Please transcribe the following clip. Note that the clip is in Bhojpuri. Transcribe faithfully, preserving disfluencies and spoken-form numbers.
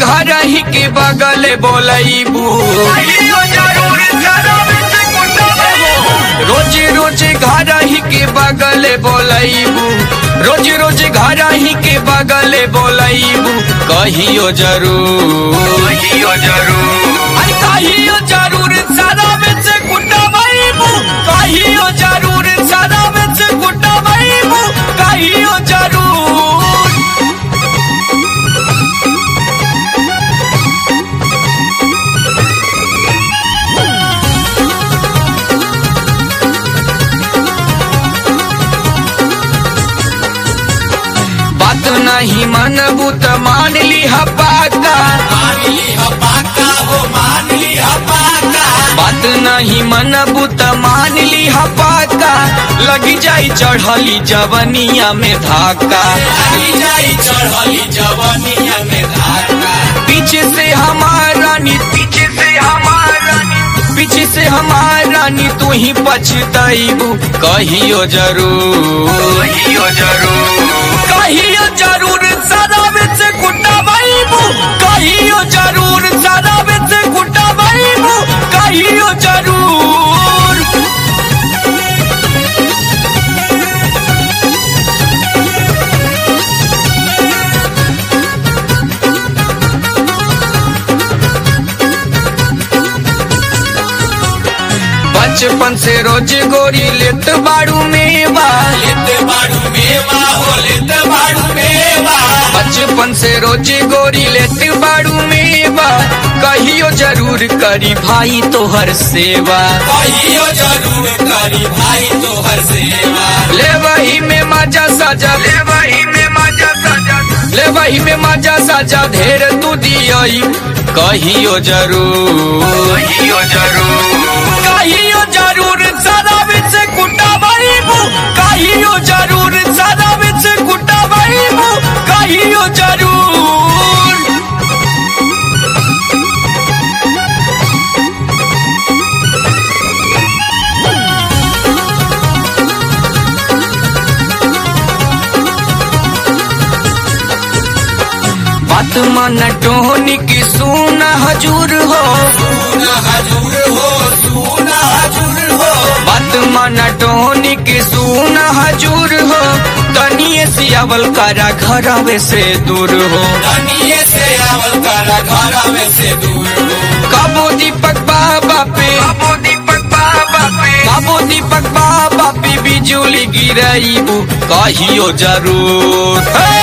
घर ही के बगल बोलैबू, रोज रोज घर ही के बगल बोलैबू, रोज रोज घर ही के बगल बोलैबू, कहियो जरूर कहियो जरूर अरे कहियो जरूर सारा में से कुटबैबू, कहियो जरूर सारा में से कुटबैबू, कहियो जरूर। बात नहीं मनबू त मान ली पाका, बात नहीं मनबू त मान ली पाका, लगी जाई चढ़ली जवनिया में धाका, लगी जाई चढ़ली जवनिया में धाका। पीछे से हमारा नी पीछे से हमारा नी पीछे से हमारा नी तू ही पछतैबू, कहियो जरूर कहियो जरूर कहियो जरूर सारा में से कुटबैबू, कहियो जरूर सारा में से कुटबैबू, कहियो जरूर। बचपन से रोज गोरी लेत बाड़ू मेवा, लेत बाड़ू मेवा हो लेत बाड़ू मेवा, बचपन से रोज गोरी लेत बाड़ू मेवा, कहियो जरूर करी भाई तोहर सेवा, कहियो जरूर करी भाई तोहर सेवा। ले वही में मजा सजा, ले वही में मजा सजा, ले वही में मजा सजा ढेर तू दियई, कहियो जरूर कहियो जरूर कहियो जरूर सारा में से कुटबैबू, कहियो जरूर सारा में से कुटबैबू, कहियो जरूर। बात मन टोहनी की सुन हजूर हो, सुन हजूर हो सुन हजूर हो, बात मन टोहनी की सुन हजूर हो, तनिए सियावल करा घरवे से दूर हो, तनिए से आवल करा घरवे से दूर हो। कबो दीपक बाबा पे कबो दीपक बाबा पे कबो दीपक बाबा पे बिजुली गिरैबू, कहियो जरूर।